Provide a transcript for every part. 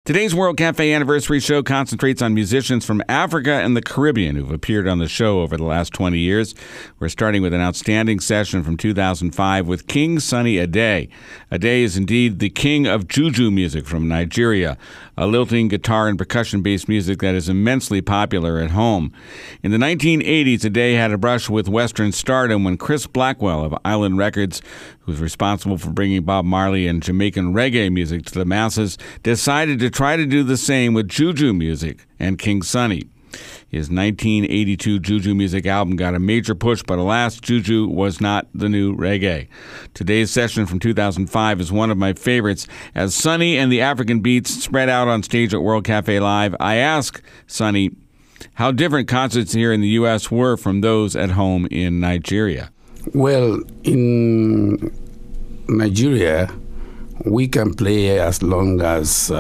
Today's World Cafe Anniversary Show concentrates on musicians from Africa and the Caribbean who've appeared on the show over the last 20 years. We're starting with an outstanding session from 2005 with King Sunny Ade. Ade is indeed the king of juju music from Nigeria, a lilting guitar and percussion-based music that is immensely popular at home. In the 1980s, Ade had a brush with Western stardom when Chris Blackwell of Island Records, who's responsible for bringing Bob Marley and Jamaican reggae music to the masses, decided to try to do the same with juju music and King Sunny. His 1982 Juju music album got a major push, but alas, juju was not the new reggae. Today's session from 2005 is one of my favorites. As Sunny and the African Beats spread out on stage at World Cafe Live, I ask Sunny how different concerts here in the U.S. were from those at home in Nigeria. Well, in Nigeria, we can play as long as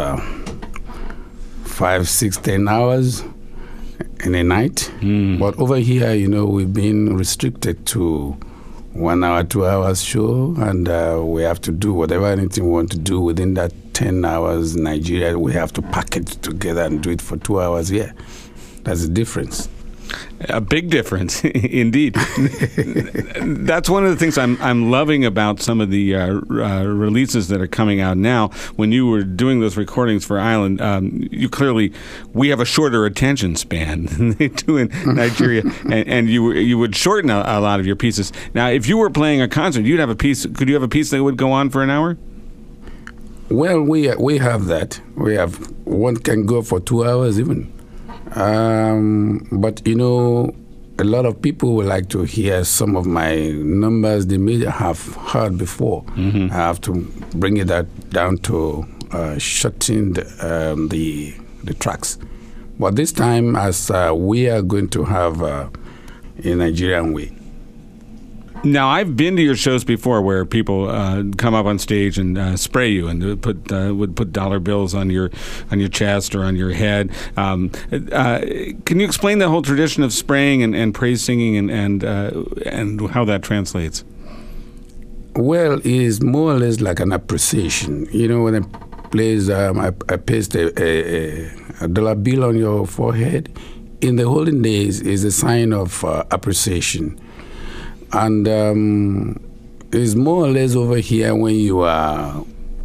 5, 6, 10 hours in a night. But over here, we've been restricted to 1 hour, 2 hours show, and we have to do anything we want to do within that 10 hours in Nigeria. We have to pack it together and do it for 2 hours here. That's the difference. A big difference, indeed. That's one of the things I'm loving about some of the releases that are coming out now. When you were doing those recordings for Island, we have a shorter attention span than they do in Nigeria, and you would shorten a lot of your pieces. Now, if you were playing a concert, you'd have a piece. Could you have a piece that would go on for an hour? Well, we have that. We have one can go for 2 hours even. But a lot of people would like to hear some of my numbers they may have heard before. I have to bring it down to shorten the tracks. But this time, as we are going to have a Nigerian way. Now, I've been to your shows before where people come up on stage and spray you and would put dollar bills on your chest or on your head. Can you explain the whole tradition of spraying and praise singing and how that translates? Well, it is more or less like an appreciation. When I place, I paste a dollar bill on your forehead. In the olden days, is a sign of appreciation. And it's more or less over here when you are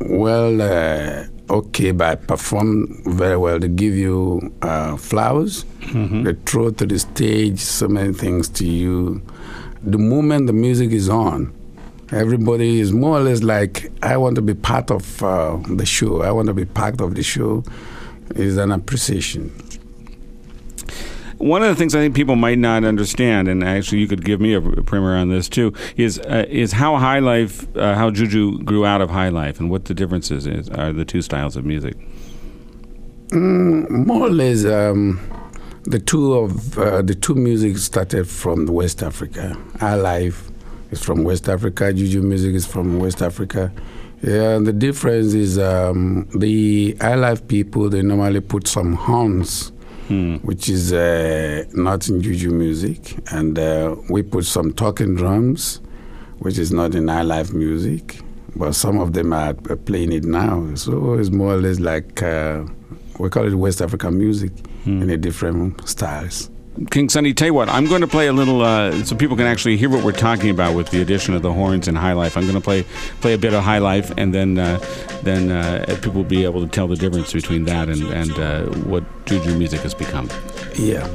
okay, but perform very well. They give you flowers. They throw to the stage so many things to you. The moment the music is on, everybody is more or less like, I want to be part of the show. I want to be part of the show. Is an appreciation. One of the things I think people might not understand, and actually you could give me a primer on this too, is how high life, how juju grew out of high life, and what the differences are the two styles of music. More or less, the two music started from West Africa. High life is from West Africa. Juju music is from West Africa. Yeah, the difference is the high life people, they normally put some horns. Which is not in juju music, and we put some talking drums, which is not in high life music, but some of them are playing it now. So it's more or less like we call it West African music in a different styles. King Sunny, tell you what, I'm going to play a little so people can actually hear what we're talking about with the addition of the horns and high life. I'm going to play a bit of high life, and then people will be able to tell the difference between that and what juju music has become. Yeah.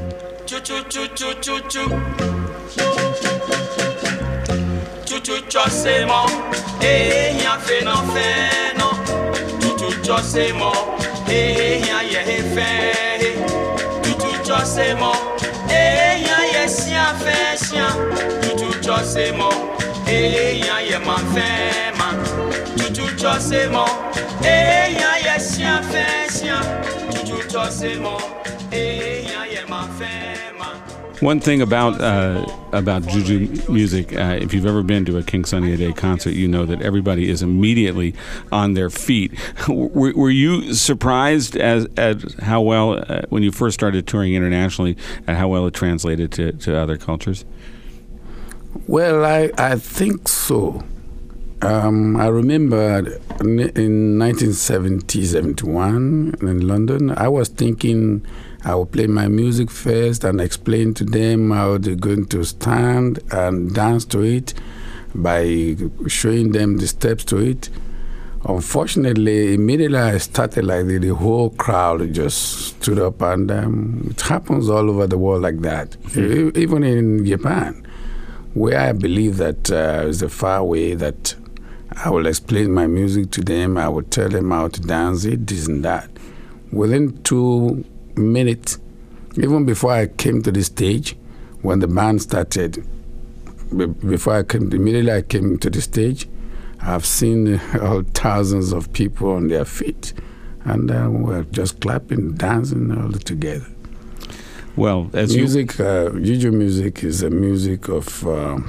One thing about juju music, if you've ever been to a King Sunny Ade concert, you know that everybody is immediately on their feet. Were you surprised at how well, when you first started touring internationally, at how well it translated to other cultures? Well, I think so. I remember in 1970-71 in London, I was thinking I would play my music first and explain to them how they're going to stand and dance to it by showing them the steps to it. Unfortunately, immediately I started like the whole crowd just stood up, and it happens all over the world like that, even in Japan, where I believe that is a far way that I will explain my music to them, I will tell them how to dance it, this and that. Within 2 minutes, even before I came to the stage, when the band started, immediately I came to the stage, I've seen thousands of people on their feet, and we're just clapping, dancing all together. Well, as Juju music is a music of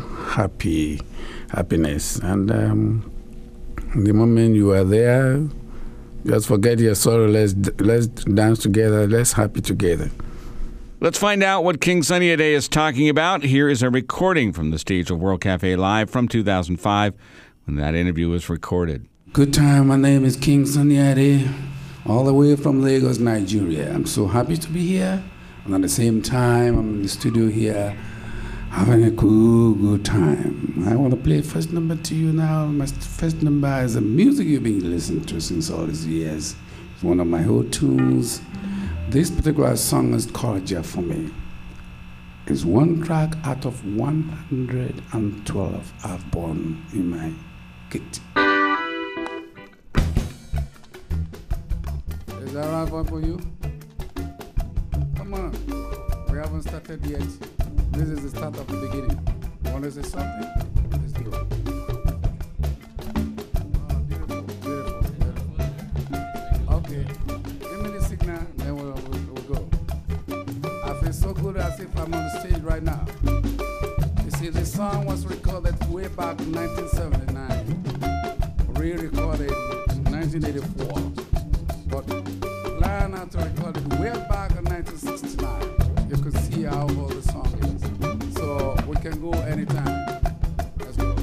happiness, and the moment you are there, just forget your sorrow. Let's dance together. Let's happy together. Let's find out what King Sunny Ade is talking about. Here is a recording from the stage of World Cafe Live from 2005. When that interview was recorded. Good time. My name is King Sunny Ade, all the way from Lagos, Nigeria. I'm so happy to be here, and at the same time, I'm in the studio here having a good time. I want to play first number to you now. My first number is the music you've been listening to since all these years. It's one of my old tunes. This particular song is called Jah For Me. It's one track out of 112 I've born in my kit. Is that right for you? Come on. We haven't started yet. This is the start of the beginning. You want to say something? Let's do it. Oh, beautiful, beautiful, beautiful. Okay. Give me the signal, then we'll go. I feel so good as if I'm on the stage right now. You see, this song was recorded way back in 1979, re-recorded in 1984, but planned out to record it way back in 1969. You could see how old the song is. So we can go anytime. Let's go.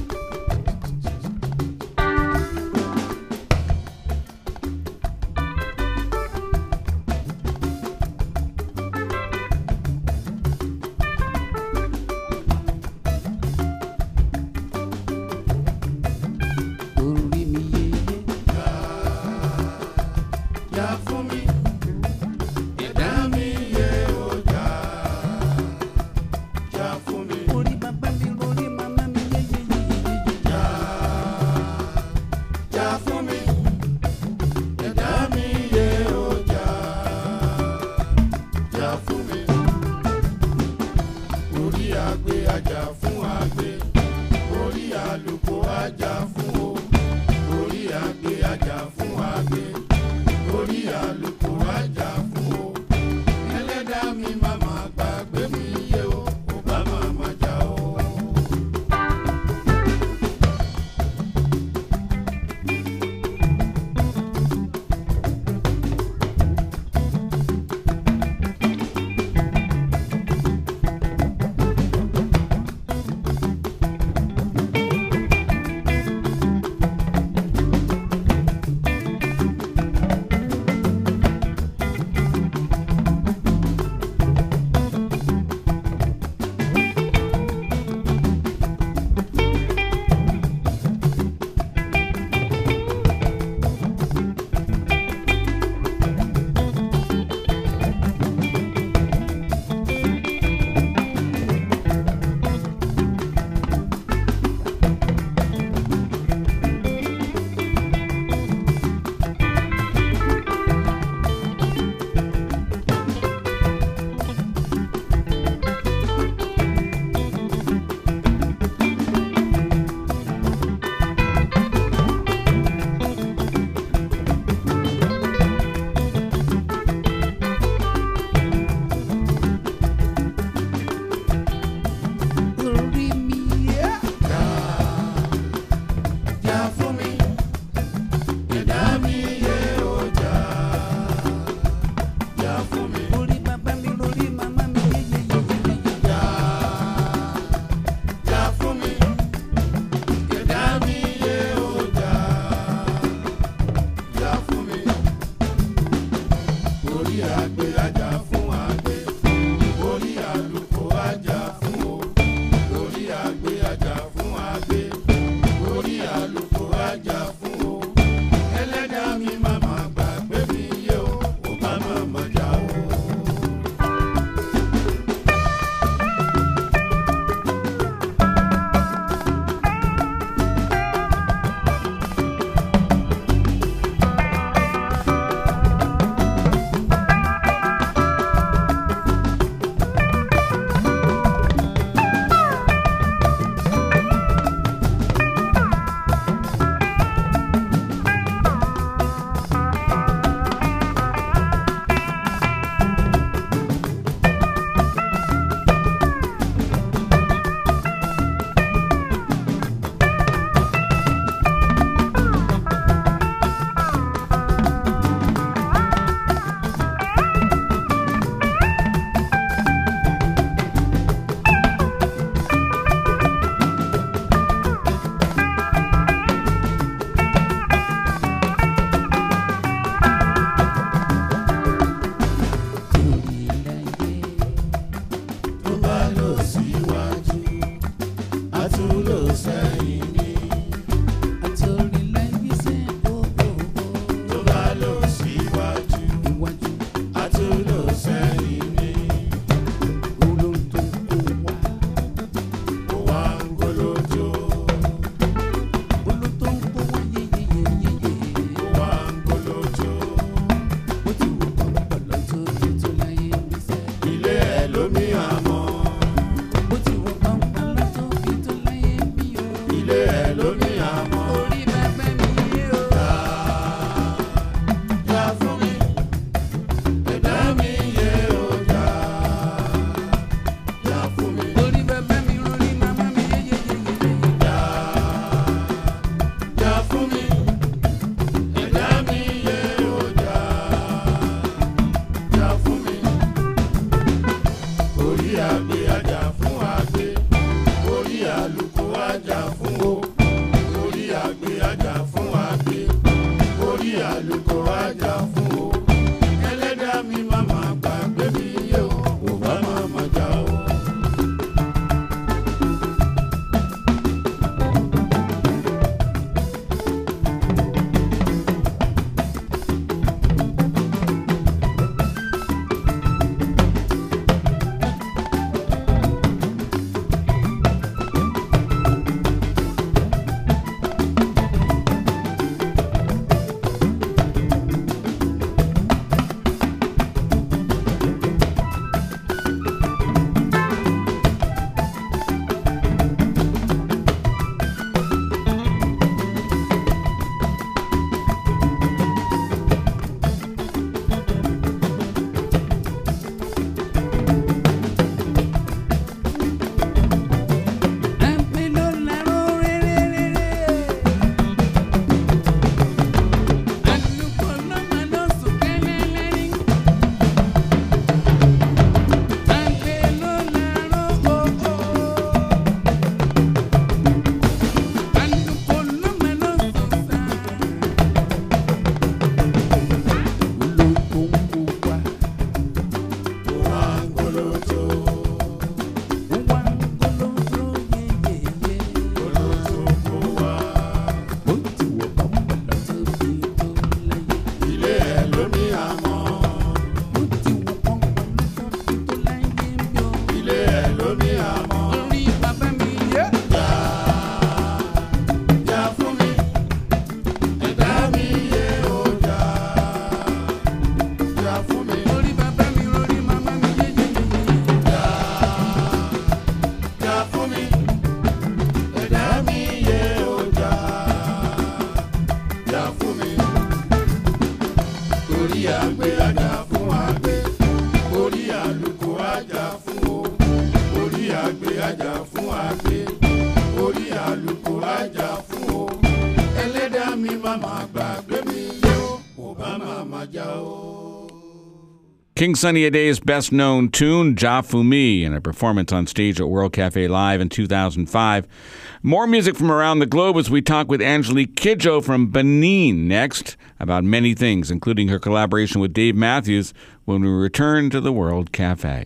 Look King Sunny Ade's best-known tune, Ja Fumi, in a performance on stage at World Cafe Live in 2005. More music from around the globe as we talk with Angelique Kidjo from Benin next about many things, including her collaboration with Dave Matthews when we return to the World Cafe.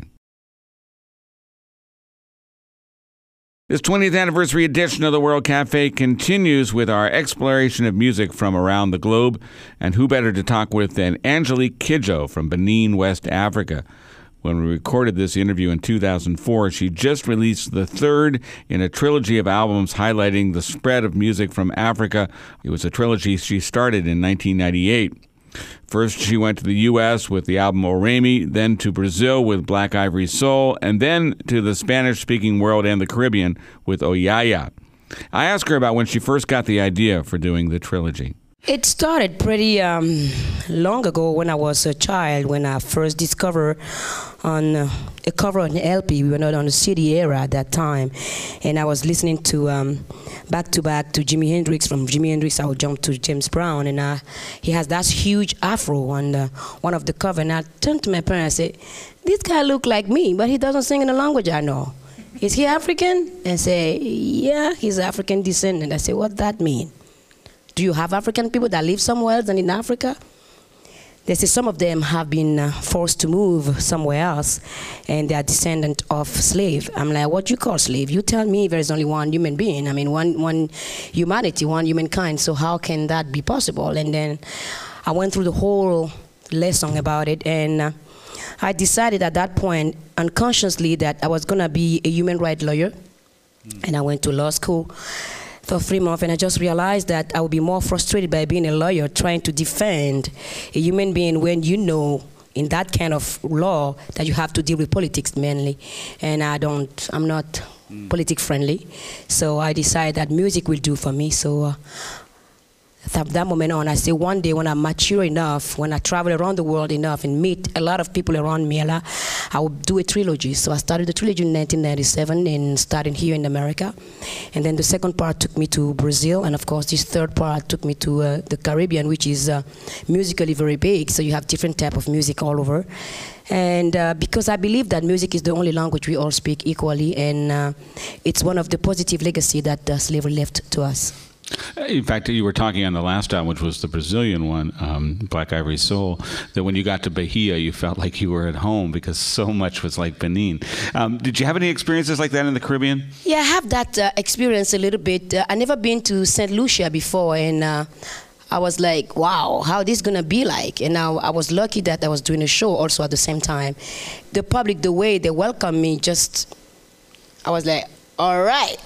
This 20th anniversary edition of the World Cafe continues with our exploration of music from around the globe. And who better to talk with than Angelique Kidjo from Benin, West Africa. When we recorded this interview in 2004, she just released the third in a trilogy of albums highlighting the spread of music from Africa. It was a trilogy she started in 1998. First, she went to the U.S. with the album Oremi, then to Brazil with Black Ivory Soul, and then to the Spanish-speaking world and the Caribbean with Oyaya. I asked her about when she first got the idea for doing the trilogy. It started pretty long ago when I was a child, when I first discovered on a cover on LP. We were not on the CD era at that time. And I was listening to back-to-back to Jimi Hendrix. From Jimi Hendrix, I would jump to James Brown. And he has that huge afro on one of the cover. And I turned to my parents and said, this guy look like me, but he doesn't sing in the language I know. Is he African? And say, yeah, he's African descendant. I said, what's that mean? Do you have African people that live somewhere else than in Africa? They say some of them have been forced to move somewhere else, and they are descendant of slave. I'm like, what do you call slave? You tell me there is only one human being. I mean, one humanity, one humankind. So how can that be possible? And then I went through the whole lesson about it, and I decided at that point, unconsciously, that I was going to be a human rights lawyer. And I went to law school for 3 months, and I just realized that I would be more frustrated by being a lawyer trying to defend a human being when you know in that kind of law that you have to deal with politics mainly. And I'm not politics friendly. So I decided that music will do for me. So from that moment on, I say one day when I'm mature enough, when I travel around the world enough and meet a lot of people around me, I will do a trilogy. So I started the trilogy in 1997 and started here in America. And then the second part took me to Brazil. And of course, this third part took me to the Caribbean, which is musically very big. So you have different type of music all over. And because I believe that music is the only language we all speak equally. And it's one of the positive legacy that slavery left to us. In fact, you were talking on the last album, which was the Brazilian one, Black Ivory Soul, that when you got to Bahia, you felt like you were at home because so much was like Benin. Did you have any experiences like that in the Caribbean? Yeah, I have that experience a little bit. I never been to St. Lucia before, and I was like, wow, how this going to be like? And now I was lucky that I was doing a show also at the same time. The public, the way they welcomed me, I was like, all right.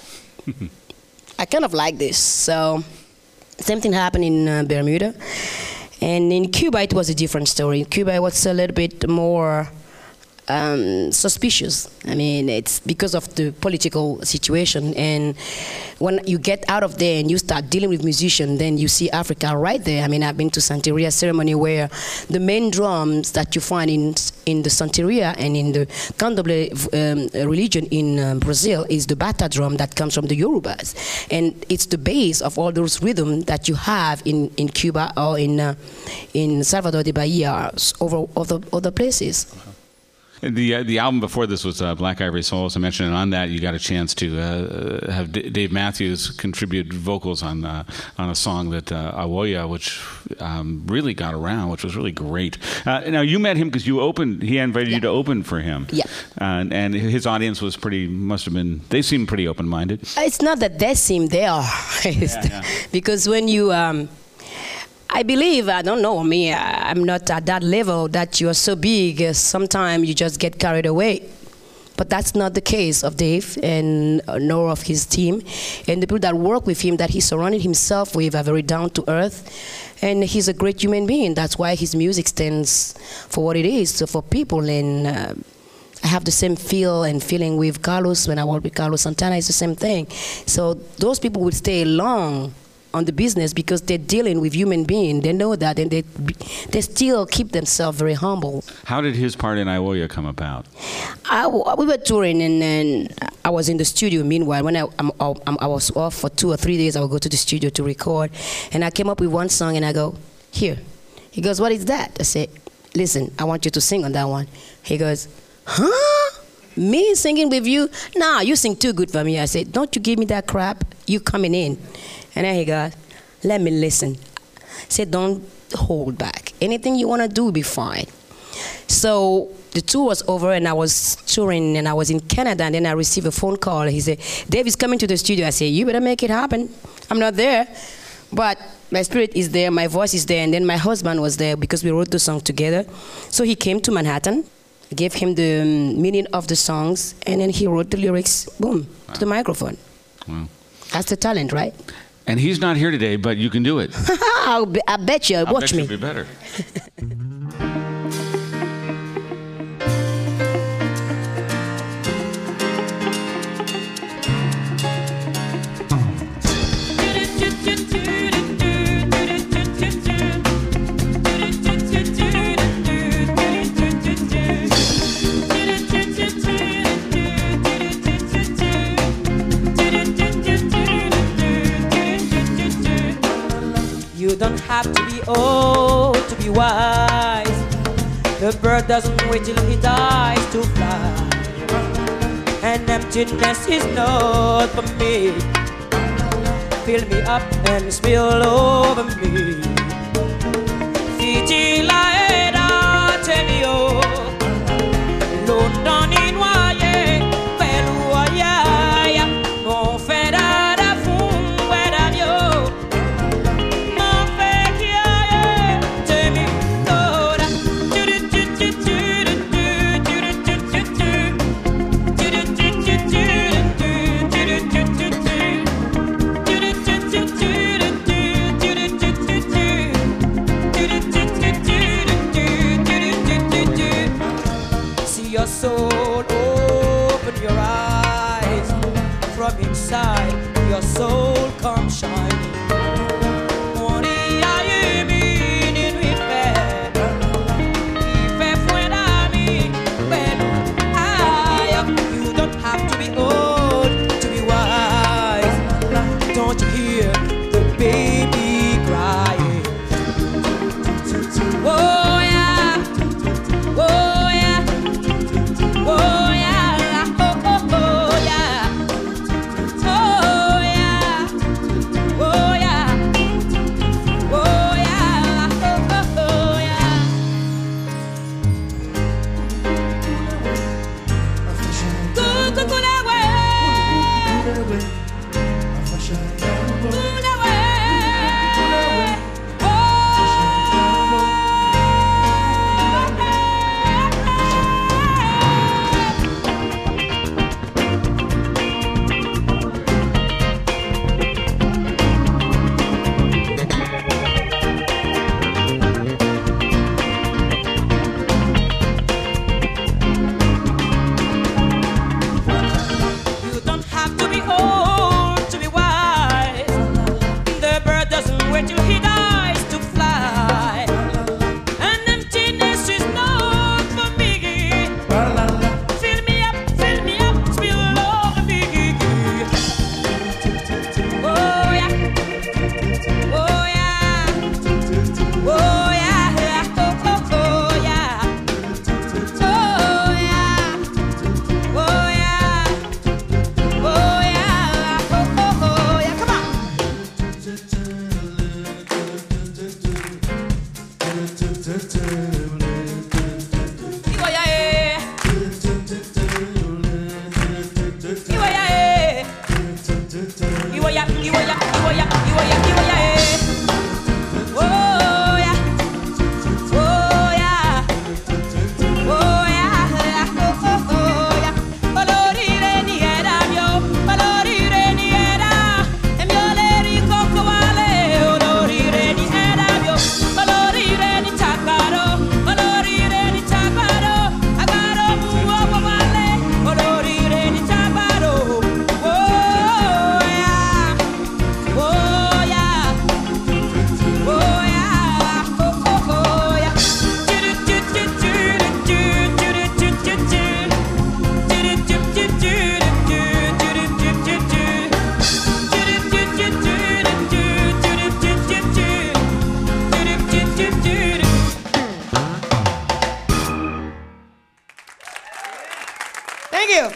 I kind of like this. So same thing happened in Bermuda. And in Cuba, it was a different story. In Cuba, it was a little bit more suspicious. I mean, it's because of the political situation. And when you get out of there and you start dealing with musicians, then you see Africa right there. I mean, I've been to Santeria ceremony where the main drums that you find in the Santeria and in the Candomblé religion in Brazil is the bata drum that comes from the Yorubas. And it's the base of all those rhythms that you have in Cuba or in Salvador de Bahia or other places. The album before this was Black Ivory Soul, as I mentioned, and on that you got a chance to have Dave Matthews contribute vocals on a song that Awoya, which really got around, which was really great. Now you met him because he invited you to open for him. Yeah. And his audience was they seemed pretty open-minded. It's not that they seem, they are. Because when you I believe, I don't know, I'm not at that level that you're so big, sometimes you just get carried away. But that's not the case of Dave and nor of his team. And the people that work with him, that he surrounded himself with, are very down to earth. And he's a great human being. That's why his music stands for what it is, so for people. And I have the same feel and feeling with Carlos. When I work with Carlos Santana, it's the same thing. So those people will stay long on the business because they're dealing with human beings. They know that, and they still keep themselves very humble. How did his part in Awoya come about? We were touring, and I was in the studio. Meanwhile, when I was off for 2 or 3 days, I would go to the studio to record. And I came up with one song, and I go, here. He goes, what is that? I said, listen, I want you to sing on that one. He goes, huh? Me singing with you? Nah, you sing too good for me. I said, don't you give me that crap. You coming in. And then he goes, let me listen. I said, don't hold back. Anything you want to do will be fine. So the tour was over, and I was touring, and I was in Canada, and then I received a phone call. He said, Dave is coming to the studio. I said, you better make it happen. I'm not there. But my spirit is there, my voice is there, and then my husband was there because we wrote the song together. So he came to Manhattan. I gave him the meaning of the songs, and then he wrote the lyrics, boom, to the microphone. Wow. That's the talent, right? And he's not here today, but you can do it. I bet you. Watch me. It'll be better. You don't have to be old to be wise. The bird doesn't wait till he dies to fly. And emptiness is not for me. Fill me up and spill over me. Fiji laeda temio. London in waye. Peluaya. Mon fedada fum wedamio. Your soul, open your eyes. From inside, your soul comes shining. Money, I mean in repair. If when I mean, you don't have to be old to be wise. Don't you hear the baby crying? Oh yeah, oh yeah. Oh yeah, oh yeah, oh Thank you.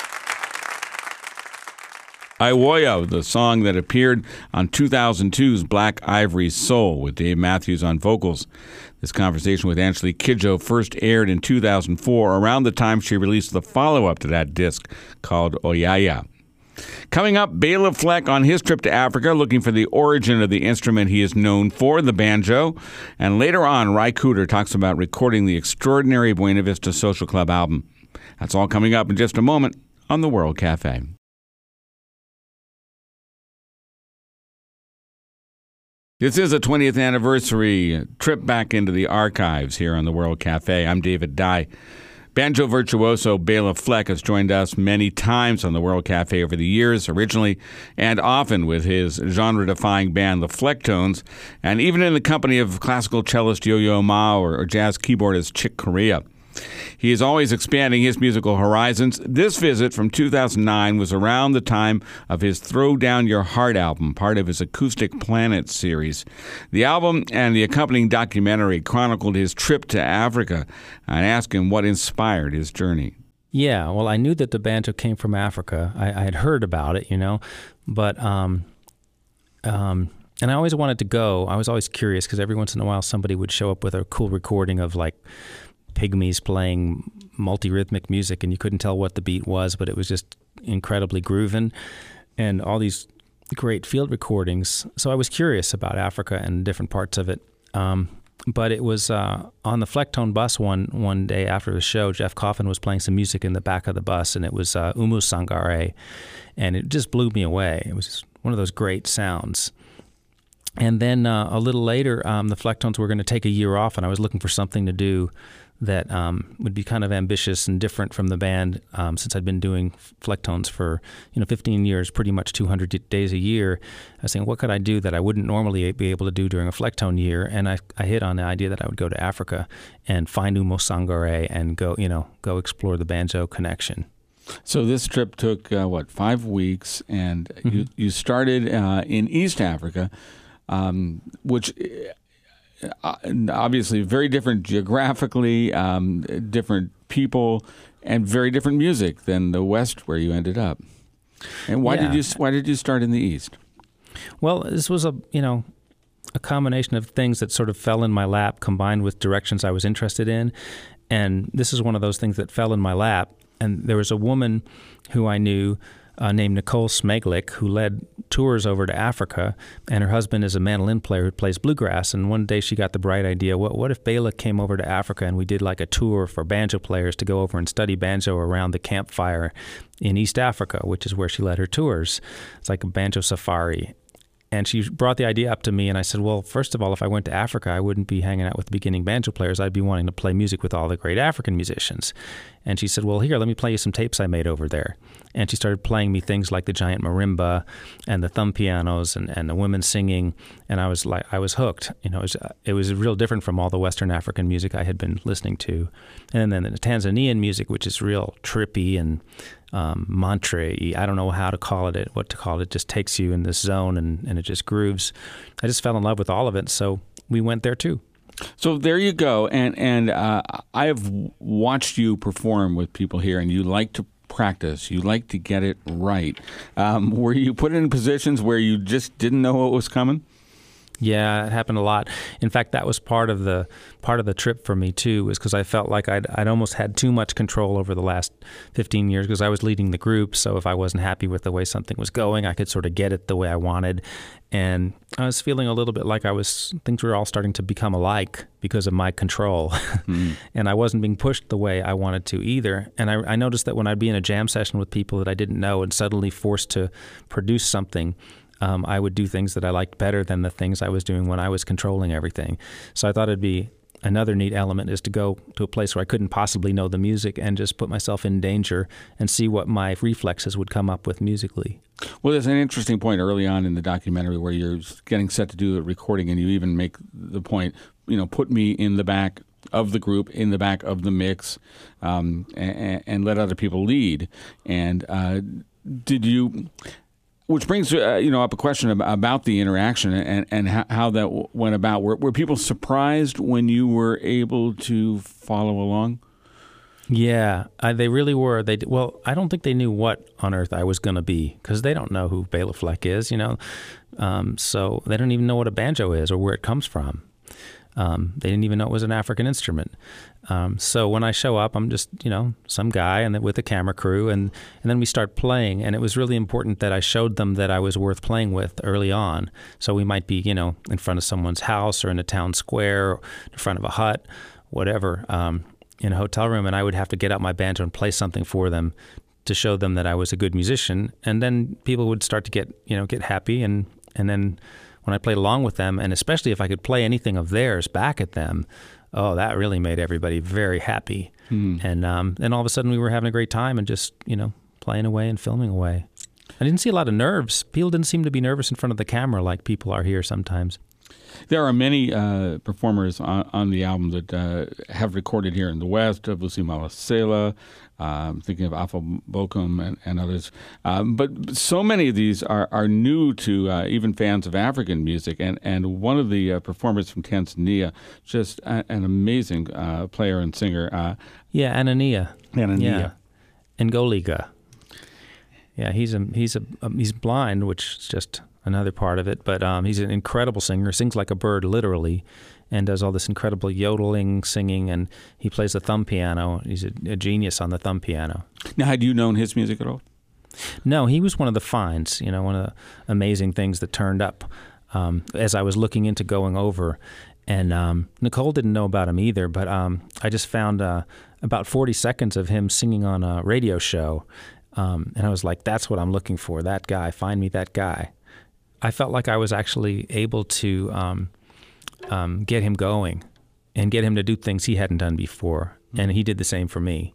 Iwoya, the song that appeared on 2002's Black Ivory Soul with Dave Matthews on vocals. This conversation with Angelique Kidjo first aired in 2004, around the time she released the follow-up to that disc called Oyaya. Coming up, Bela Fleck on his trip to Africa, looking for the origin of the instrument he is known for, the banjo. And later on, Ry Cooder talks about recording the extraordinary Buena Vista Social Club album. That's all coming up in just a moment on The World Cafe. This is a 20th anniversary trip back into the archives here on the World Cafe. I'm David Dye. Banjo virtuoso Bela Fleck has joined us many times on the World Cafe over the years, originally and often with his genre-defying band, the Flecktones, and even in the company of classical cellist Yo-Yo Ma or jazz keyboardist Chick Corea. He is always expanding his musical horizons. This visit from 2009 was around the time of his Throw Down Your Heart album, part of his Acoustic Planet series. The album and the accompanying documentary chronicled his trip to Africa and asked him what inspired his journey. Yeah, well, I knew that the banjo came from Africa. I had heard about it, but and I always wanted to go. I was always curious because every once in a while somebody would show up with a cool recording of like pygmies playing multi-rhythmic music, and you couldn't tell what the beat was, but it was just incredibly grooving, and all these great field recordings. So I was curious about Africa and different parts of it. But it was on the Flecktone bus one day after the show, Jeff Coffin was playing some music in the back of the bus, and it was Umu Sangare, and it just blew me away. It was just one of those great sounds. And then a little later, the Flecktones were going to take a year off, and I was looking for something to do that would be kind of ambitious and different from the band, since I'd been doing Flecktones for 15 years, pretty much 200 days a year. I was saying, what could I do that I wouldn't normally be able to do during a Flecktone year? And I hit on the idea that I would go to Africa and find Umo Sangare and go explore the banjo connection. So this trip took 5 weeks, and you started in East Africa, which obviously very different geographically, different people, and very different music than the West where you ended up. And why did you start in the East? Well, this was a combination of things that sort of fell in my lap, combined with directions I was interested in, and this is one of those things that fell in my lap. And there was a woman who I knew named Nicole Smeglik, who led tours over to Africa, and her husband is a mandolin player who plays bluegrass. And one day she got the bright idea, what if Bela came over to Africa and we did like a tour for banjo players to go over and study banjo around the campfire in East Africa, which is where she led her tours. It's like a banjo safari. And she brought the idea up to me, and I said, well, first of all, if I went to Africa, I wouldn't be hanging out with beginning banjo players. I'd be wanting to play music with all the great African musicians. And she said, well, here, let me play you some tapes I made over there. And she started playing me things like the giant marimba and the thumb pianos and the women singing. And I was hooked. It was real different from all the Western African music I had been listening to. And then the Tanzanian music, which is real trippy and mantra-y. I don't know what to call it. Just takes you in this zone and it just grooves. I just fell in love with all of it, so we went there too. So there you go, and I have watched you perform with people here, and you like to practice. You like to get it right. Were you put in positions where you just didn't know what was coming? Yeah, it happened a lot. In fact, that was part of the trip for me too, was because I felt like I'd almost had too much control over the last 15 years because I was leading the group. So if I wasn't happy with the way something was going, I could sort of get it the way I wanted. And I was feeling a little bit like things were all starting to become alike because of my control. And I wasn't being pushed the way I wanted to either. And I noticed that when I'd be in a jam session with people that I didn't know and suddenly forced to produce something, I would do things that I liked better than the things I was doing when I was controlling everything. So I thought it'd be another neat element is to go to a place where I couldn't possibly know the music and just put myself in danger and see what my reflexes would come up with musically. Well, there's an interesting point early on in the documentary where you're getting set to do the recording, and you even make the point, put me in the back of the group, in the back of the mix, and let other people lead. And did you... Which brings up a question about the interaction and how that went about. Were people surprised when you were able to follow along? Yeah, they really were. Well, I don't think they knew what on earth I was going to be, because they don't know who Bela Fleck is, so they don't even know what a banjo is or where it comes from. They didn't even know it was an African instrument. So when I show up, I'm just, some guy and with a camera crew, and then we start playing. And it was really important that I showed them that I was worth playing with early on. So we might be, in front of someone's house or in a town square or in front of a hut, whatever, in a hotel room. And I would have to get out my banjo and play something for them to show them that I was a good musician. And then people would start to get happy. And then when I played along with them, and especially if I could play anything of theirs back at them, oh, that really made everybody very happy. And then all of a sudden we were having a great time and just, playing away and filming away. I didn't see a lot of nerves. People didn't seem to be nervous in front of the camera like people are here sometimes. There are many performers on the album that have recorded here in the West, Vusi Malesela, thinking of Afal Bokum and others. But so many of these are new to even fans of African music. And one of the performers from Tanzania, just an amazing player and singer. Anania. Yeah. Ngoliga. Yeah, he's blind, which is just another part of it, but he's an incredible singer, sings like a bird, literally, and does all this incredible yodeling, singing, and he plays the thumb piano. He's a genius on the thumb piano. Now, had you known his music at all? No, he was one of the finds, one of the amazing things that turned up as I was looking into going over. And Nicole didn't know about him either, but I just found about 40 seconds of him singing on a radio show, and I was like, that's what I'm looking for, that guy, find me that guy. I felt like I was actually able to get him going and get him to do things he hadn't done before, and he did the same for me.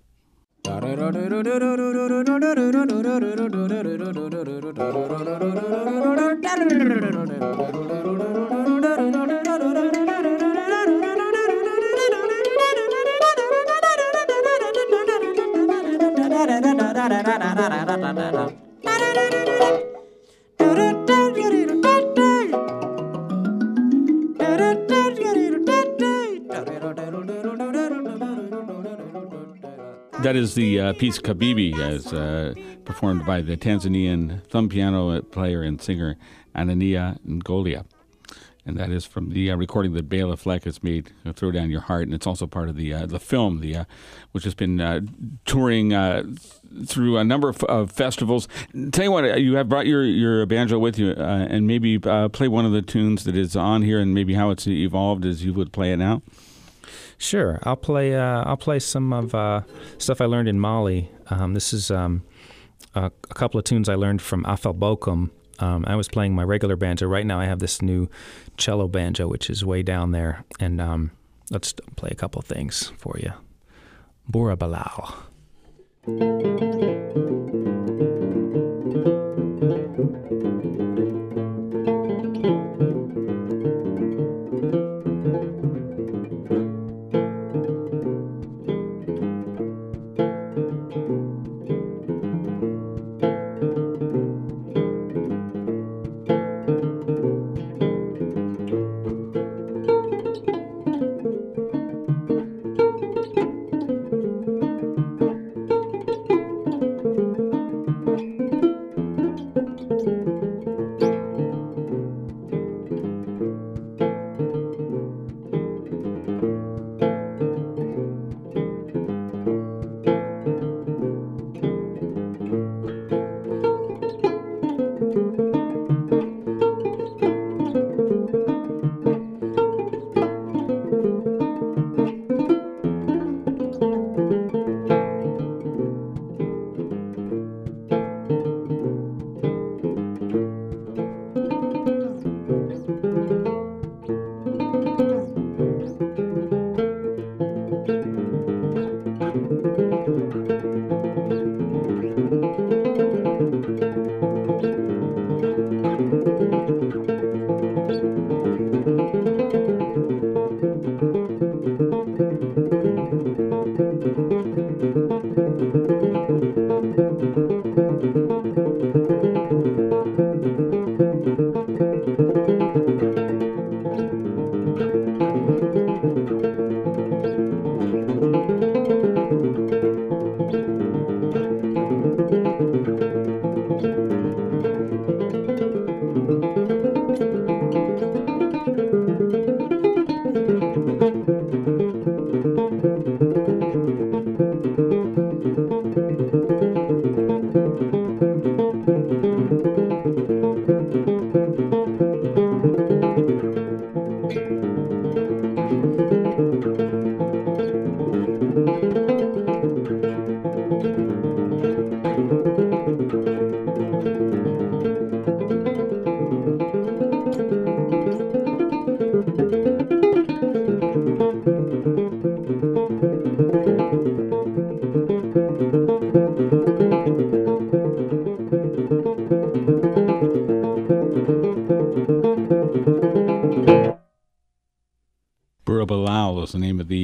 That is the piece Kabibi, as performed by the Tanzanian thumb piano player and singer Anania Ngolia. And that is from the recording that Bela Fleck has made, Throw Down Your Heart. And it's also part of the film, which has been touring through a number of festivals. Tell you what, you have brought your banjo with you, and maybe play one of the tunes that is on here and maybe how it's evolved as you would play it now. Sure, I'll play some of stuff I learned in Mali. This is a couple of tunes I learned from Afal Bokum. I was playing my regular banjo. Right now I have this new cello banjo, which is way down there. And let's play a couple of things for you. Bora Balao.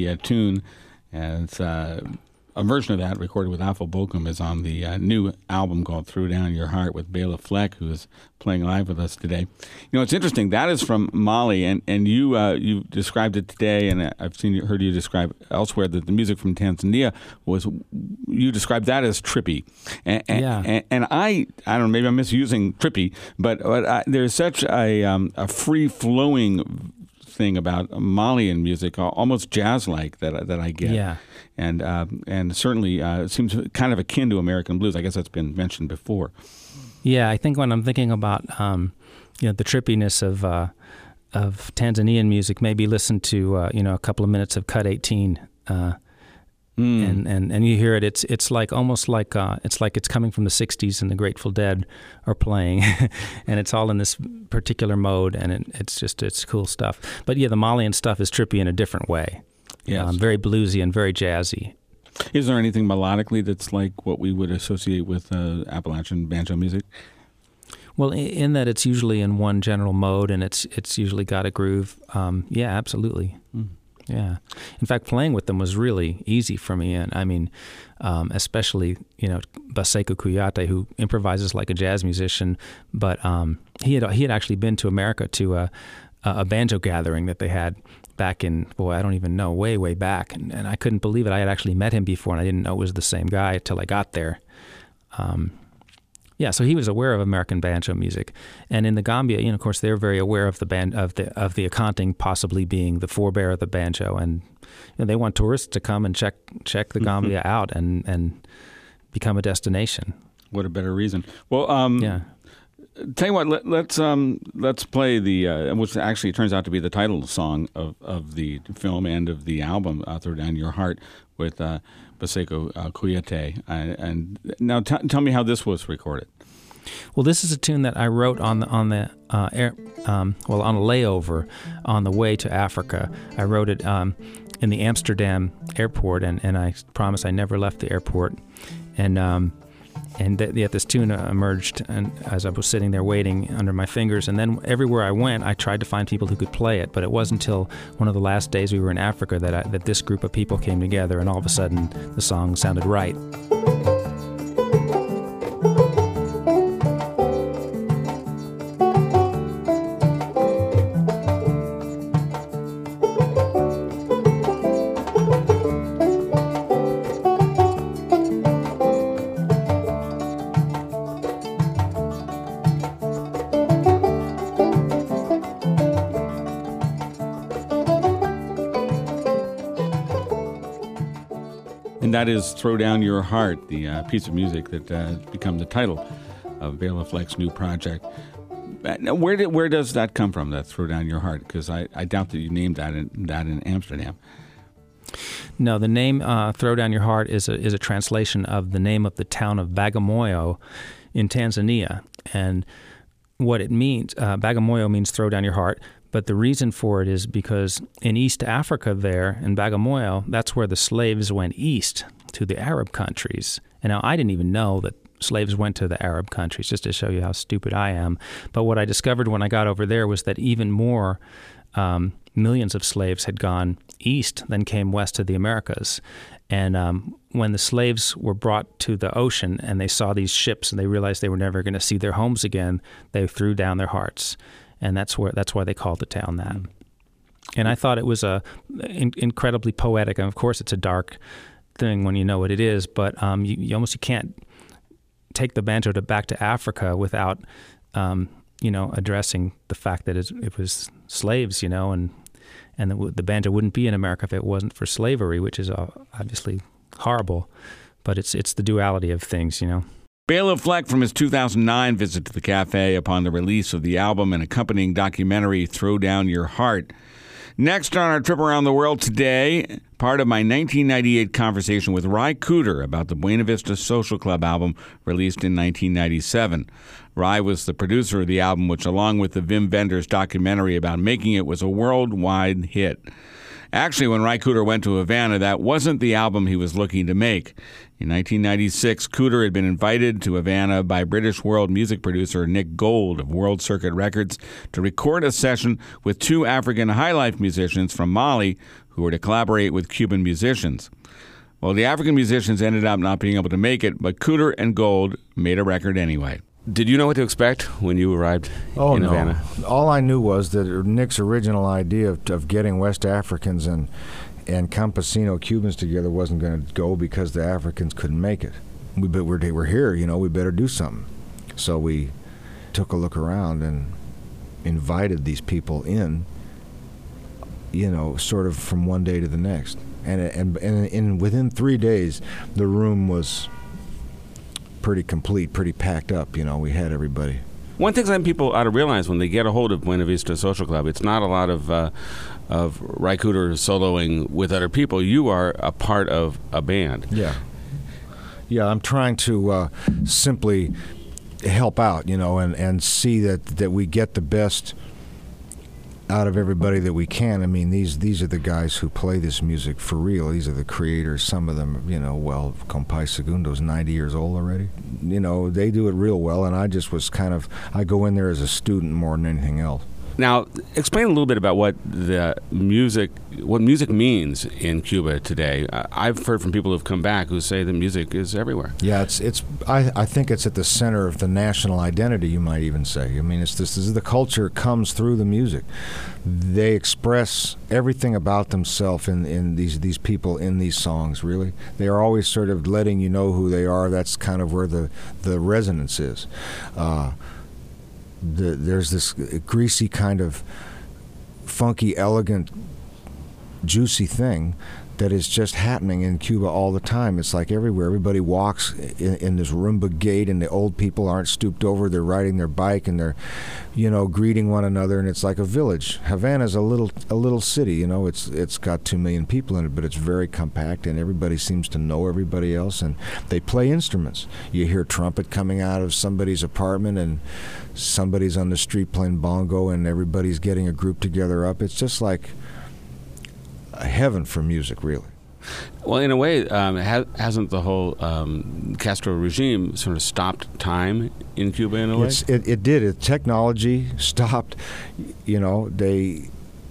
the tune, and it's a version of that recorded with Afal Bokum is on the new album called Throw Down Your Heart with Bela Fleck, who is playing live with us today. It's interesting. That is from Mali, and you described it today, and I've heard you describe elsewhere that the music from Tanzania you described that as trippy. And I don't know, maybe I'm misusing trippy, but there's such a free-flowing thing about Malian music, almost jazz-like that I get. Yeah. And certainly it seems kind of akin to American blues. I guess that's been mentioned before. Yeah, I think when I'm thinking about the trippiness of Tanzanian music, maybe listen to a couple of minutes of Cut 18, and you hear it. It's like almost like it's coming from the '60s and the Grateful Dead are playing, and it's all in this particular mode, and it's cool stuff. But yeah, the Malian stuff is trippy in a different way. Yes. Very bluesy and very jazzy. Is there anything melodically that's like what we would associate with Appalachian banjo music? Well, in that it's usually in one general mode, and it's usually got a groove. Yeah, absolutely. Yeah. In fact, playing with them was really easy for me, and I mean, especially Baseko Kuyate, who improvises like a jazz musician, but he had actually been to America to a banjo gathering that they had back in, I don't even know, way back. And I couldn't believe it. I had actually met him before, and I didn't know it was the same guy until I got there. So he was aware of American banjo music. And in the Gambia, of course, they're very aware of the the Akanting possibly being the forebear of the banjo. And they want tourists to come and check the Gambia out and become a destination. What a better reason. Well, tell you what, let's play the which actually turns out to be the title song of the film and of the album, Throw Down Your Heart, with Baseko Kuyate. And now tell me how this was recorded. Well, this is a tune that I wrote on a layover on the way to Africa. I wrote it in the Amsterdam airport, and I promised I never left the airport. And yet this tune emerged, and as I was sitting there waiting under my fingers, and then everywhere I went, I tried to find people who could play it. But it wasn't until one of the last days we were in Africa that this group of people came together, and all of a sudden the song sounded right. And that is Throw Down Your Heart, the piece of music that has become the title of Bela Fleck's new project. Now, where does that come from, that Throw Down Your Heart? Because I doubt that you named that in Amsterdam. No, the name Throw Down Your Heart is a translation of the name of the town of Bagamoyo in Tanzania. And what it means, Bagamoyo means throw down your heart. But the reason for it is because in East Africa there, in Bagamoyo, that's where the slaves went east to the Arab countries. And now I didn't even know that slaves went to the Arab countries, just to show you how stupid I am. But what I discovered when I got over there was that even more millions of slaves had gone east than came west to the Americas. And when the slaves were brought to the ocean and they saw these ships and they realized they were never going to see their homes again, they threw down their hearts. And that's why they called the town that. And I thought it was incredibly poetic. And of course, it's a dark thing when you know what it is. But you can't take the banjo back to Africa without addressing the fact that it was slaves, and the banjo wouldn't be in America if it wasn't for slavery, which is obviously horrible. But it's the duality of things, Bela Fleck from his 2009 visit to the cafe upon the release of the album and accompanying documentary Throw Down Your Heart. Next on our trip around the world today, part of my 1998 conversation with Ry Cooder about the Buena Vista Social Club album released in 1997. Ry was the producer of the album, which along with the Wim Wenders documentary about making it was a worldwide hit. Actually, when Ry Cooder went to Havana, that wasn't the album he was looking to make. In 1996, Cooder had been invited to Havana by British world music producer Nick Gold of World Circuit Records to record a session with two African highlife musicians from Mali who were to collaborate with Cuban musicians. Well, the African musicians ended up not being able to make it, but Cooder and Gold made a record anyway. Did you know what to expect when you arrived in Havana? All I knew was that Nick's original idea of getting West Africans and campesino Cubans together wasn't going to go because the Africans couldn't make it. We're here, we better do something. So we took a look around and invited these people in, sort of from one day to the next. And within 3 days, the room was pretty complete, pretty packed up. We had everybody. One thing that people ought to realize when they get a hold of Buena Vista Social Club, it's not a lot of Ry Cooder soloing with other people. You are a part of a band. Yeah, I'm trying to simply help out, and see that we get the best out of everybody that we can. I mean, these are the guys who play this music for real. These are the creators. Some of them, Compay Segundo's 90 years old already. They do it real well, and I just was I go in there as a student more than anything else. Now, explain a little bit about what music means in Cuba today. I've heard from people who've come back who say that music is everywhere. Yeah, I think it's at the center of the national identity, you might even say. I mean, this is the culture comes through the music. They express everything about themselves in these people in these songs, really. They are always sort of letting you know who they are. That's kind of where the resonance is. There's this greasy kind of funky, elegant, juicy thing that is just happening in Cuba all the time. It's like everywhere. Everybody walks in this Roomba gait, and the old people aren't stooped over. They're riding their bike, and they're, greeting one another, and it's like a village. Havana's a little city. It's got 2 million people in it, but it's very compact, and everybody seems to know everybody else, and they play instruments. You hear trumpet coming out of somebody's apartment, and somebody's on the street playing bongo, and everybody's getting a group together up. It's just like a heaven for music, really. Well, in a way, hasn't the whole Castro regime sort of stopped time in Cuba in a way? It did. Technology stopped. They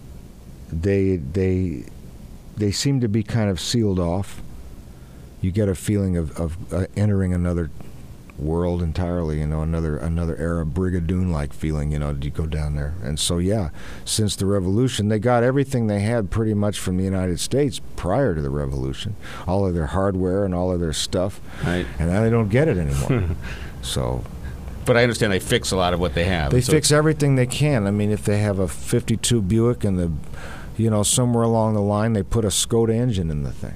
seem to be kind of sealed off. You get a feeling of entering another world entirely, another era, Brigadoon-like feeling, you go down there. And so, since the revolution, they got everything they had pretty much from the United States prior to the revolution, all of their hardware and all of their stuff, right. And now they don't get it anymore. So, but I understand they fix a lot of what they have. They fix everything they can. I mean, if they have a 52 Buick and somewhere along the line they put a Skoda engine in the thing.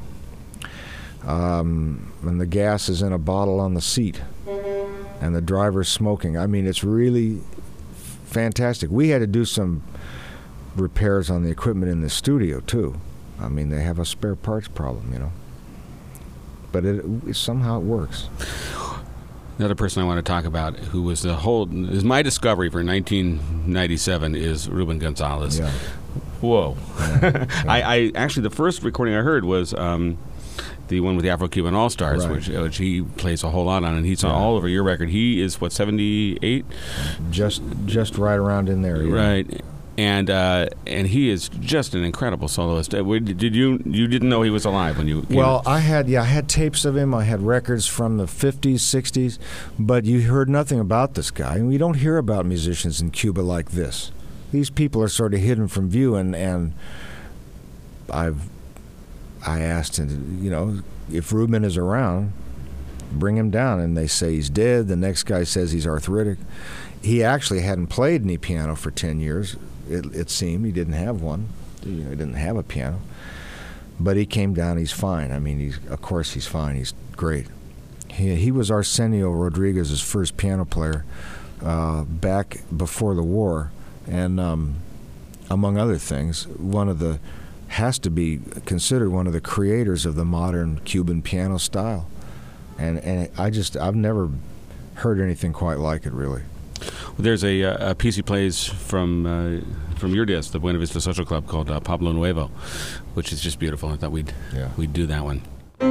And the gas is in a bottle on the seat, and the driver's smoking. I mean, it's really fantastic. We had to do some repairs on the equipment in the studio, too. I mean, they have a spare parts problem, But somehow it works. Another person I want to talk about who was my discovery for 1997 is Ruben Gonzalez. Yeah. Whoa. Yeah. I actually, the first recording I heard was the one with the Afro-Cuban All-Stars, right. which he plays a whole lot on, and he's on all over your record. He is, 78? Just right around in there. Yeah. Right. And he is just an incredible soloist. You didn't know he was alive when you came? Well, I had tapes of him. I had records from the 50s, 60s, but you heard nothing about this guy. And we don't hear about musicians in Cuba like this. These people are sort of hidden from view, and I asked him, if Ruben is around, bring him down. And they say he's dead. The next guy says he's arthritic. He actually hadn't played any piano for 10 years, it seemed. He didn't have one. He didn't have a piano. But he came down. He's fine. I mean, of course he's fine. He's great. He was Arsenio Rodriguez's first piano player back before the war. And among other things, has to be considered one of the creators of the modern Cuban piano style. And I've never heard anything quite like it, really. There's a piece he plays from your disc, the Buena Vista Social Club, called Pablo Nuevo, which is just beautiful. I thought we'd do that one.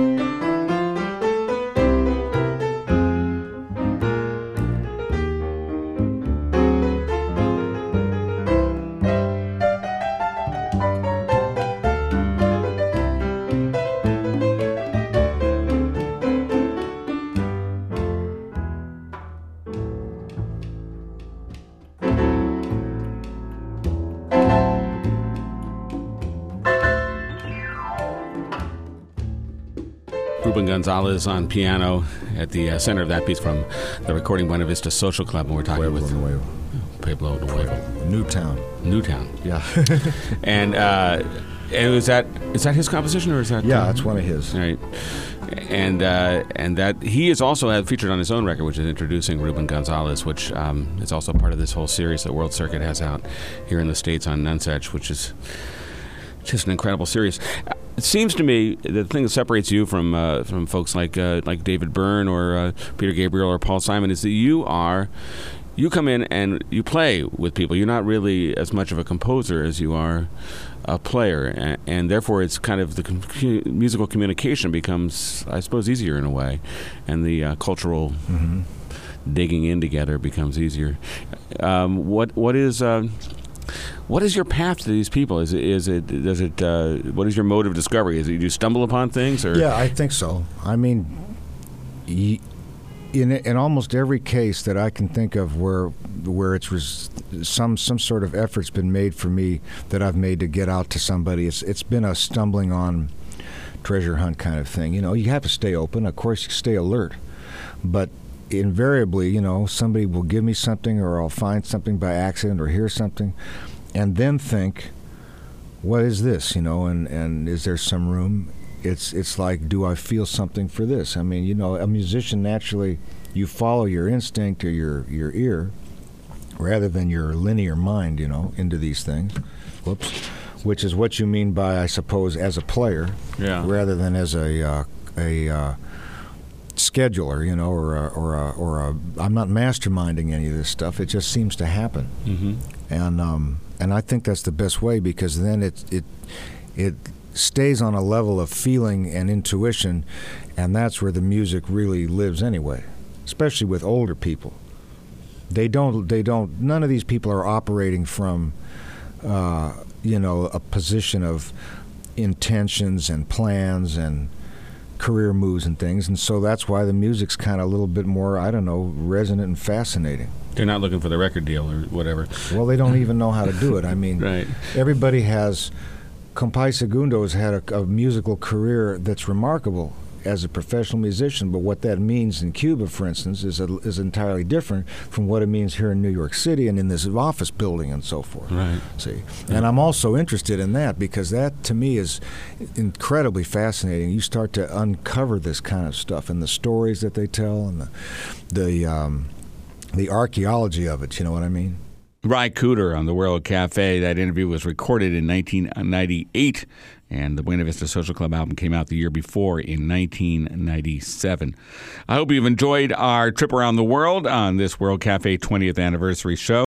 Ruben Gonzalez on piano at the center of that piece from the recording Buena Vista Social Club, and we're talking with Pablo Nuevo. Newtown. Yeah. And is that his composition, or is that? Yeah, it's one of his. Right. And that he is also featured on his own record, which is Introducing Ruben Gonzalez, which is also part of this whole series that World Circuit has out here in the States on Nunsuch, which is just an incredible series. It seems to me the thing that separates you from folks like David Byrne or Peter Gabriel or Paul Simon is that you come in and you play with people. You're not really as much of a composer as you are a player, and therefore it's kind of the musical communication becomes, I suppose, easier in a way, and the cultural digging in together becomes easier. What is your path to these people? What is your mode of discovery? Is it you stumble upon things? Or? Yeah, I think so. I mean, in almost every case that I can think of where it's some sort of effort's been made for me that I've made to get out to somebody, it's been a stumbling on treasure hunt kind of thing. You have to stay open. Of course, you stay alert, but invariably, somebody will give me something, or I'll find something by accident or hear something, and then think, what is this, and is there some room? It's like, do I feel something for this? I mean, a musician, naturally, you follow your instinct or your ear rather than your linear mind, into these things. Which is what you mean by, I suppose, as a player, rather than as a scheduler, or I'm not masterminding any of this stuff. It just seems to happen, and I think that's the best way, because then it stays on a level of feeling and intuition, and that's where the music really lives anyway. Especially with older people, they don't. None of these people are operating from, a position of intentions and plans and career moves and things, and so that's why the music's kind of a little bit more, resonant and fascinating. They're not looking for the record deal or whatever. Well, they don't even know how to do it. I mean, right. Everybody has. Compay Segundo has had a musical career that's remarkable as a professional musician, but what that means in Cuba, for instance, is entirely different from what it means here in New York City and in this office building and so forth. Right. See, and I'm also interested in that, because that to me is incredibly fascinating. You start to uncover this kind of stuff and the stories that they tell and the archaeology of it. You know what I mean? Ry Cooder on the World Cafe. That interview was recorded in 1998, and the Buena Vista Social Club album came out the year before in 1997. I hope you've enjoyed our trip around the world on this World Cafe 20th anniversary show.